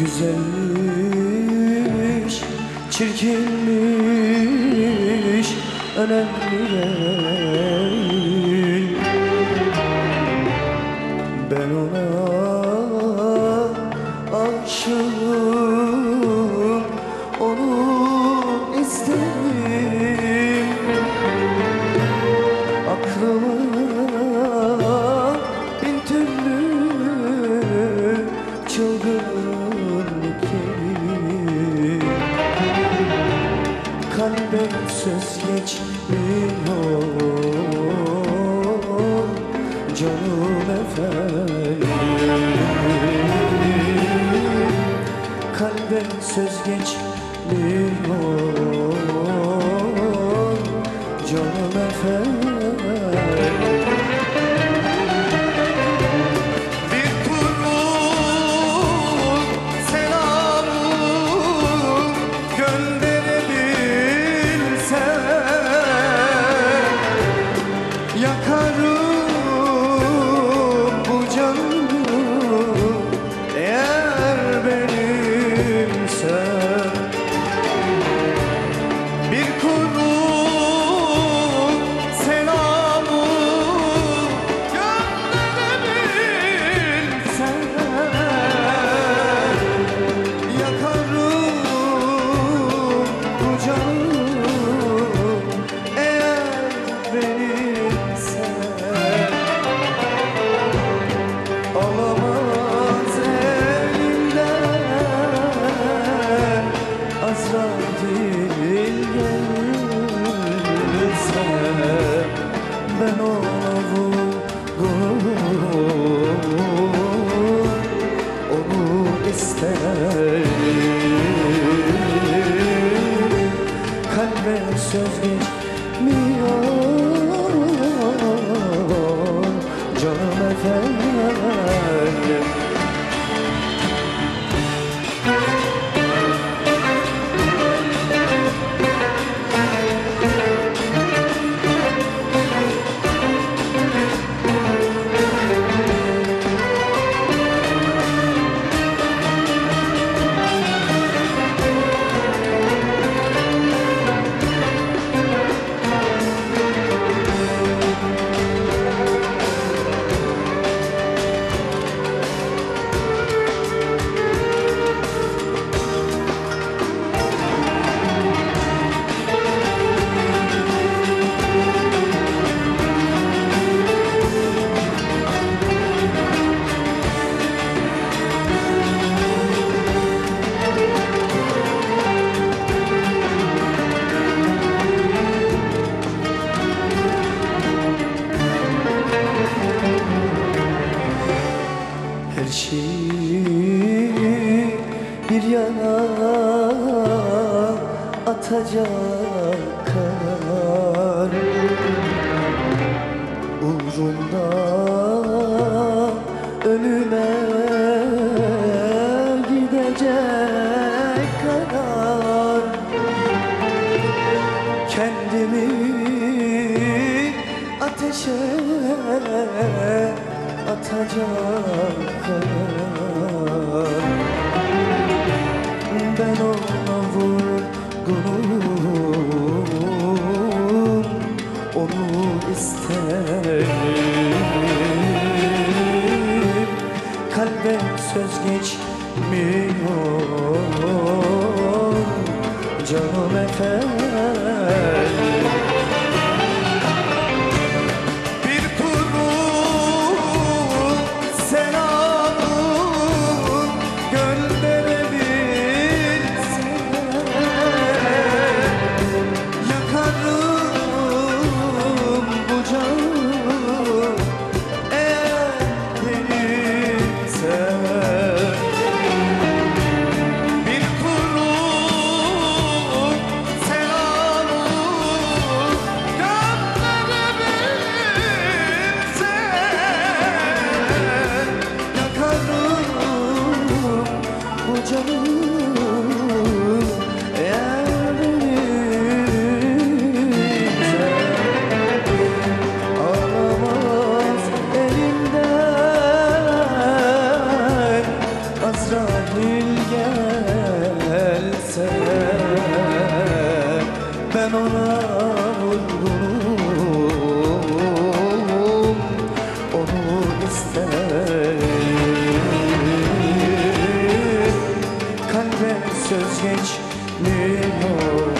Güzelmiş, çirkinmiş, önemli değil. Ben ona aşığım, onu isterim. Aklıma bin türlü çılgınlık gelir. Kalbe söz geçmiyor canım efendim. Kalbe söz geçmiyor canım efendim. Yakarım bu canı eğer benimsen. Bir kurum selamı gönderebilsen. Yakarım bu canı eğer benimsen. Alamaz elimden Azrail gelirse. Ben ona vururum, onu isterim. Kalbe söz geçmiyor canım efendim. Her şeyi bir yana atacak karar uğrunda ölüme gidecek kadar. Kendimi ateşe atacak kadar. Ben ona vurgunum, onu isterim. Kalbe söz geçmiyor canım efendim. Azrail gelse ben ona uygunum, onu isterim. Kalbe söz geçmiyor,